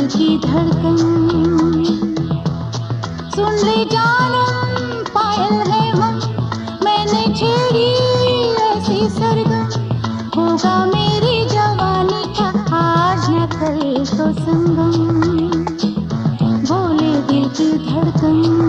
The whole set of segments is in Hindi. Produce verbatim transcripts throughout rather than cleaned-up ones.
दिल की धड़कन। सुन ले जानम पायल है हम, मैंने छेड़ी ऐसी सरगम। होगा मेरी जवानी का आज न कल तो संगम, बोले दिल की धड़कन।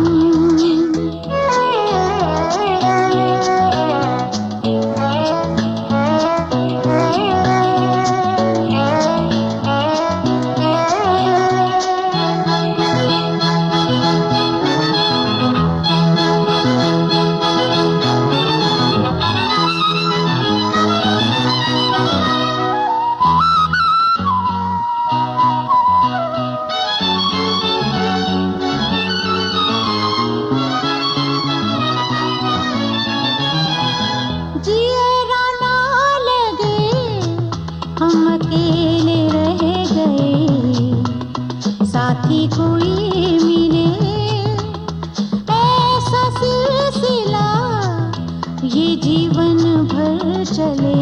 हम अकेले रह गए, साथी कोई मिले, ऐसा सिलसिला ये जीवन भर चले।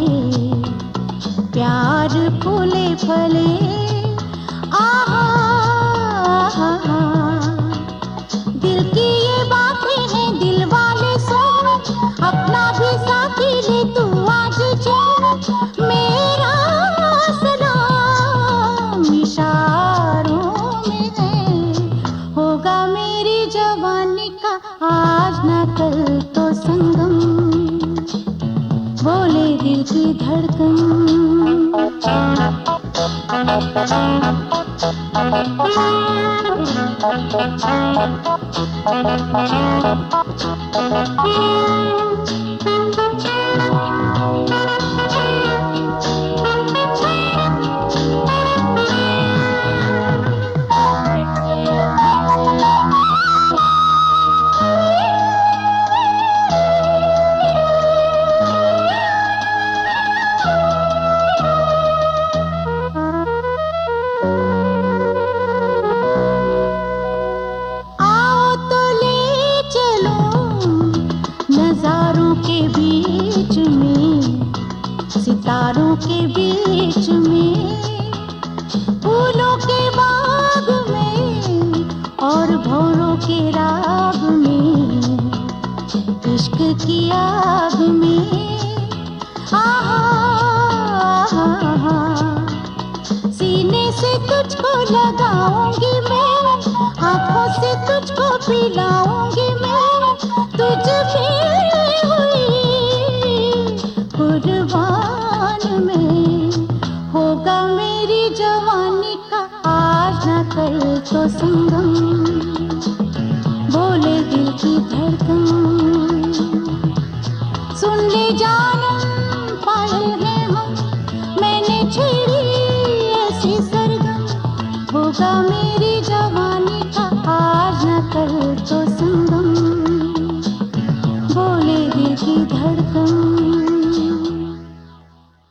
प्यार फूले फले आहा, आहा, दिल की ये बातें हैं दिल वाले सुन, अपना भी साथी ले तू आज चुन। मेरा आज न कल तो संगम, बोले दिल की धड़कन। नजारों के बीच में, सितारों के बीच में, फूलों के बाग में और भौरों के राग में, इश्क की आग में आहा, आहा, सीने से तुझको लगाऊंगी मैं, आंखों से तुझको पिलाऊंगी मैं, तुझ पे कुर्बान में होगा मेरी जवानी का आज न कल तो संगम, बोले दिल की धड़कन। सुन ले जानम पायल है हम, मैंने छेड़ी ऐसी सरगम। होगा मेरी जवानी